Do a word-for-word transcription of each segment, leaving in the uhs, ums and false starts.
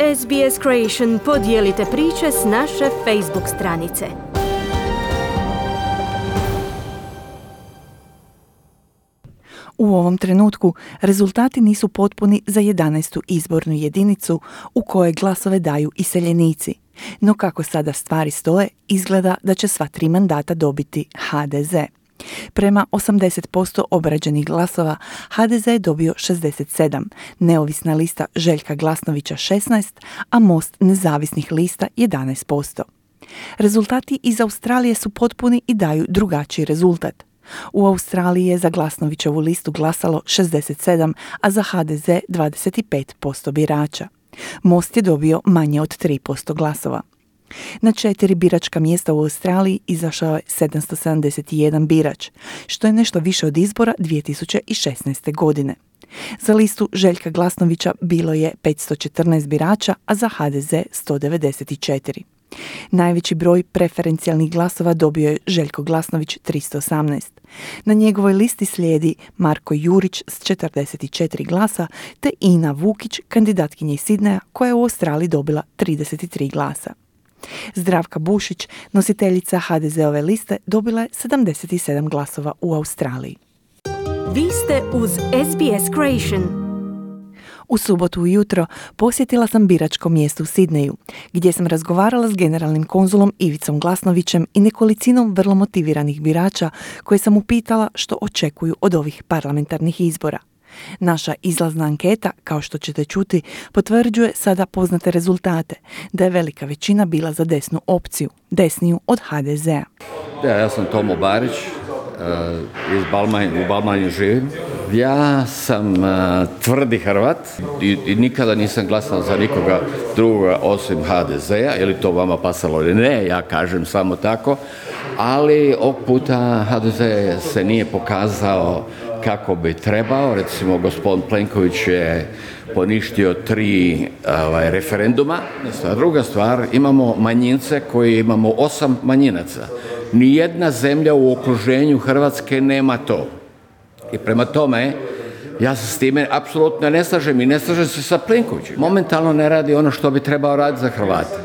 S B S Creation podijelite priče s naše Facebook stranice. U ovom trenutku rezultati nisu potpuni za jedanaestu izbornu jedinicu u kojoj glasove daju iseljenici. No kako sada stvari stoje, izgleda da će sva tri mandata dobiti H D Z. Prema osamdeset posto obrađenih glasova, H D Z je dobio šezdeset sedam, neovisna lista Željka Glasnovića šesnaest, a Most nezavisnih lista jedanaest posto. Rezultati iz Australije su potpuni i daju drugačiji rezultat. U Australiji je za Glasnovićevu listu glasalo šezdeset sedam, a za H D Z dvadeset pet posto birača. Most je dobio manje od tri posto glasova. Na četiri biračka mjesta u Australiji izašao je sedamsto sedamdeset jedan birač, što je nešto više od izbora dvije tisuće šesnaeste. godine. Za listu Željka Glasnovića bilo je petsto četrnaest birača, a za H D Z sto devedeset četiri. Najveći broj preferencijalnih glasova dobio je Željko Glasnović tristo osamnaest. Na njegovoj listi slijedi Marko Jurić s četrdeset četiri glasa te Ina Vukić, kandidatkinja iz Sidneja, koja je u Australiji dobila trideset tri glasa. Zdravka Bušić, nositeljica H D Z-ove liste, dobila je sedamdeset sedam glasova u Australiji. Vi ste uz S B S Creation. U subotu ujutro posjetila sam biračko mjesto u Sidneju, gdje sam razgovarala s generalnim konzulom Ivicom Glasnovićem i nekolicinom vrlo motiviranih birača koje sam upitala što očekuju od ovih parlamentarnih izbora. Naša izlazna anketa, kao što ćete čuti, potvrđuje sada poznate rezultate, da je velika većina bila za desnu opciju, desniju od H D Z-a. Ja, ja sam Tomo Barić, iz Balmanja, u Balmanju živim. Ja sam uh, tvrdi Hrvat i, i nikada nisam glasao za nikoga drugoga osim H D Z-a, je li to vama pasalo ili ne, ja kažem samo tako, ali ovog puta H D Z se nije pokazao kako bi trebao. Recimo, gospodin Plenković je poništio tri ovaj, referenduma. A druga stvar, imamo manjince koji imamo osam manjinaca. Nijedna zemlja u okruženju Hrvatske nema to. I prema tome, ja se s time apsolutno ne slažem i ne slažem se sa Plenkovićem. Momentalno ne radi ono što bi trebao raditi za Hrvate.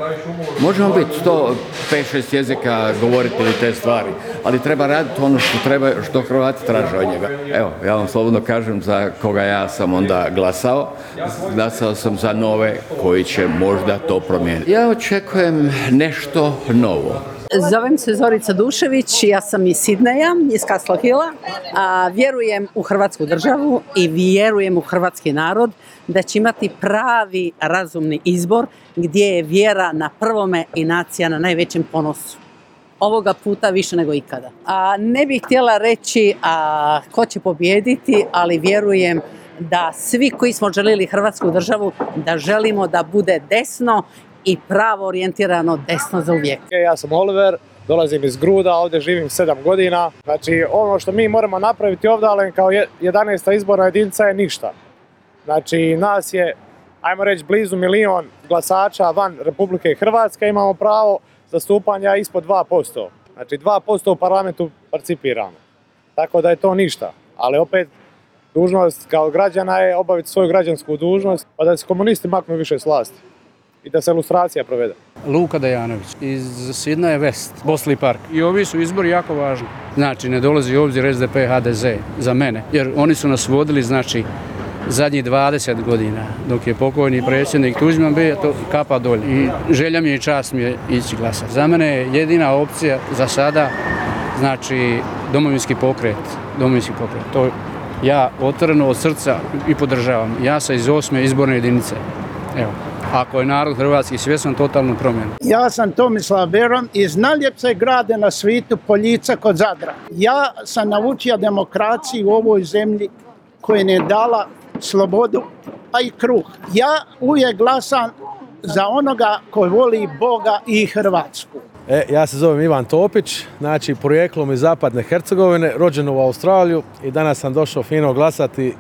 Možemo biti sto pet šest jezika govoriti ili te stvari, ali treba raditi ono što, treba, što Hrvati traže od njega. Evo, ja vam slobodno kažem za koga ja sam onda glasao. Glasao sam za nove koji će možda to promijeniti. Ja očekujem nešto novo. Zovem se Zorica Dušević, ja sam iz Sidneja, iz Castle Hilla, a vjerujem u Hrvatsku državu i vjerujem u hrvatski narod da će imati pravi razumni izbor gdje je vjera na prvome i nacija na najvećem ponosu. Ovoga puta više nego ikada. A ne bih htjela reći a, ko će pobijediti, ali vjerujem da svi koji smo željeli Hrvatsku državu, da želimo da bude desno i pravo orijentirano desno za uvijek. Ja sam Oliver, dolazim iz Gruda, ovdje živim sedam godina. Znači, ono što mi moramo napraviti ovdje, ali kao jedanaesta izborna jedinica je ništa. Znači, nas je, ajmo reći, blizu milion glasača van Republike Hrvatske, imamo pravo zastupanja ispod dva posto. Znači, dva posto u parlamentu participiramo. Tako da je to ništa. Ali opet, dužnost kao građana je obaviti svoju građansku dužnost, pa da se komunisti maknu više s vlasti i da se ilustracija provede. Luka Dejanović iz Sidneja West, Bosley Park. I ovi su izbori jako važni. Znači, ne dolazi u obzir S D P, H D Z za mene, jer oni su nas vodili, znači, zadnjih dvadeset godina, dok je pokojni predsjednik Tuđman bio, to kapa dolje. I želja mi je i čast mi je ići glasati. Za mene je jedina opcija za sada, znači, domovinski pokret. Domovinski pokret. To ja otvoreno od srca i podržavam. Ja sam iz osme izborne jedinice. Evo. Ako je narod hrvatski svjestan totalnu promjenu. Ja sam Tomislav Beron iz najljepšeg grada na svijetu, Poljica kod Zadra. Ja sam naučio demokraciju u ovoj zemlji koja ne dala slobodu, pa i kruh. Ja uvijek glasam za onoga koji voli Boga i Hrvatsku. E, ja se zovem Ivan Topić, znači porijeklom iz zapadne Hercegovine, rođen u Australiju i danas sam došao fino glasati,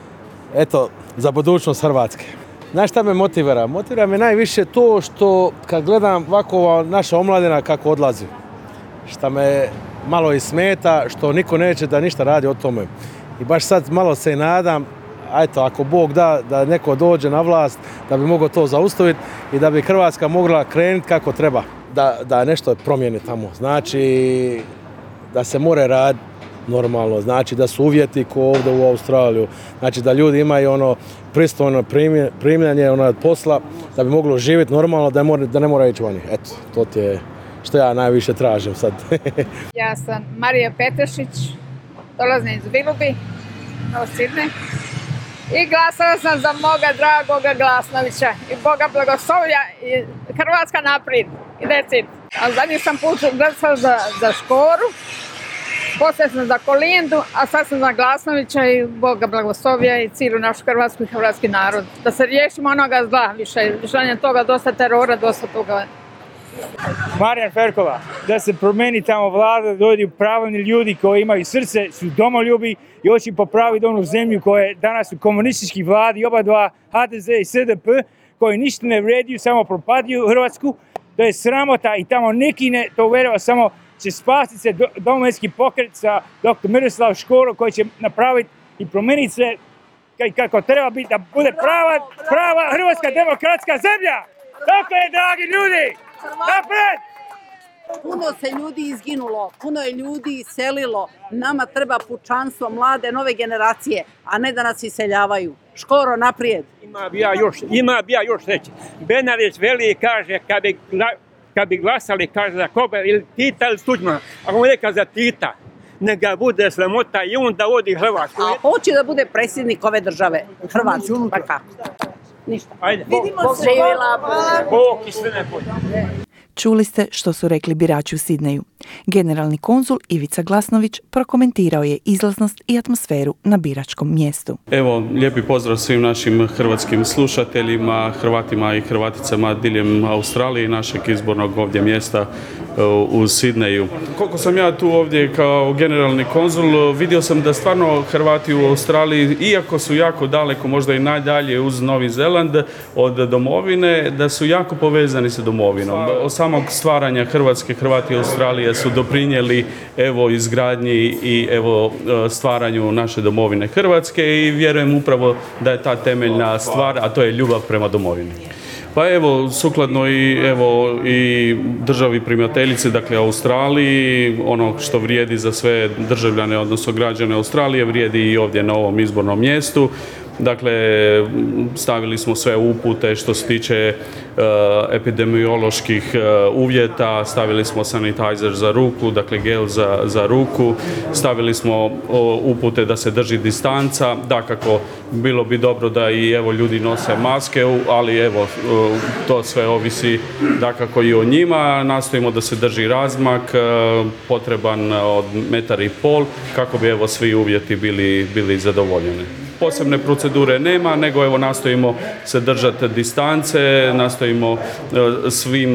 eto, za budućnost Hrvatske. Znaš šta me motivira? Motivira me najviše to što kad gledam ovako naša omladina kako odlazi. Šta me malo i smeta, što niko neće da ništa radi o tome. I baš sad malo se nadam, a eto, ako Bog da, da neko dođe na vlast, da bi mogao to zaustaviti i da bi Hrvatska mogla krenuti kako treba, da, da nešto promijeni tamo. Znači, da se more raditi normalno, znači da su uvjeti ko ovdje u Australiju, znači da ljudi imaju ono pristojno primljanje ono, od posla, da bi moglo živjeti normalno, da, mora, da ne mora ići vani. Eto, to ti je što ja najviše tražim sad. Ja sam Marija Petešić, dolazim iz Willoughby, u Sidney. I glasala sam za moga dragoga Glasnovića i Boga blagoslovlja i Hrvatska naprijed. I that's it. A zadnji sam put glasala za, za Škoru, poslije sam za Kolindu, a sad sam za Glasnovića i Boga blagoslovlja i cijelu našu Hrvatsku i hrvatski narod. Da se riješimo onoga zla više, više toga, dosta terora, dosta toga. Marijan Ferkova, da se promeni tamo vlada, da dođu pravilni ljudi koji imaju srce, su domoljubi i hoće popraviti onu zemlju koja je danas u komunističkoj vladi, oba dva H D Z i S D P, koji ništa ne vrediju, samo propaduju Hrvatsku. To je sramota i tamo neki ne to verova, samo će spasiti se do, domovinski pokret sa doktor Miroslav Škoro koji će napraviti i promijeniti se kako treba biti, da bude prava, prava hrvatska demokratska zemlja. Tako je, dragi ljudi! Napred! Puno se ljudi izginulo, puno je ljudi iselilo. Nama treba pučanstvo, mlade, nove generacije, a ne da nas iseljavaju. Škoro, naprijed! Ima bi ja još, ima bi ja još reći. Benalić veli kaže, kad bi, kad bi glasali, kaže za koga, ili Tita ili Tuđmana. Ako mu neka za Tita, neka bude sramota i on da vodi Hrvatsku. A hoće da bude predsjednik ove države, Hrvatske, pa kako? Ništa. Ajde. Vidimo se. Bog i sve ne bolje. Čuli ste što su rekli birači u Sidneju. Generalni konzul Ivica Glasnović prokomentirao je izlaznost i atmosferu na biračkom mjestu. Evo, lijepi pozdrav svim našim hrvatskim slušateljima, Hrvatima i Hrvaticama diljem Australije i našeg izbornog ovdje mjesta u Sidneju. Koliko sam ja tu ovdje kao generalni konzul, vidio sam da stvarno Hrvati u Australiji, iako su jako daleko, možda i najdalje uz Novi Zeland od domovine, da su jako povezani sa domovinom. Od samog stvaranja Hrvatske, Hrvati i Australije su doprinijeli evo izgradnji i evo stvaranju naše domovine Hrvatske i vjerujem upravo da je ta temeljna stvar, a to je ljubav prema domovini. Pa evo, sukladno i, evo, i državi primateljice, dakle Australiji, ono što vrijedi za sve državljane, odnosno građane Australije, vrijedi i ovdje na ovom izbornom mjestu. Dakle, stavili smo sve upute što se tiče uh, epidemioloških uh, uvjeta, stavili smo sanitizer za ruku, dakle gel za, za ruku, stavili smo uh, upute da se drži distanca, dakako bilo bi dobro da i evo ljudi nose maske, ali evo uh, to sve ovisi dakako i o njima, nastojimo da se drži razmak, uh, potreban od metar i pol, kako bi evo svi uvjeti bili, bili zadovoljeni. Posebne procedure nema, nego evo nastojimo se držati distance, nastojimo svim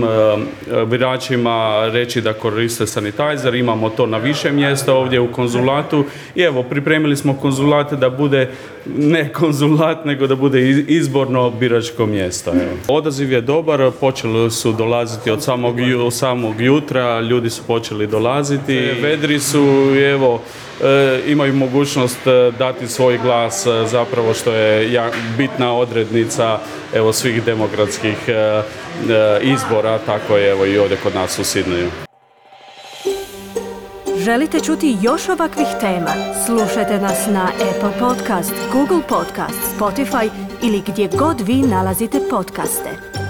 biračima reći da koriste sanitizer, imamo to na više mjesta ovdje u konzulatu i evo pripremili smo konzulat da bude ne konzulat, nego da bude izborno biračko mjesto. Evo. Odaziv je dobar, počeli su dolaziti od samog, samog jutra, ljudi su počeli dolaziti, vedri su evo E, imaju mogućnost dati svoj glas zapravo što je bitna odrednica evo svih demokratskih e, e, izbora, tako je evo i ovdje kod nas u Sidneju. Želite čuti još ovakvih tema? Slušajte nas na Apple Podcast, Google Podcast, Spotify ili gdje god vi nalazite podcaste.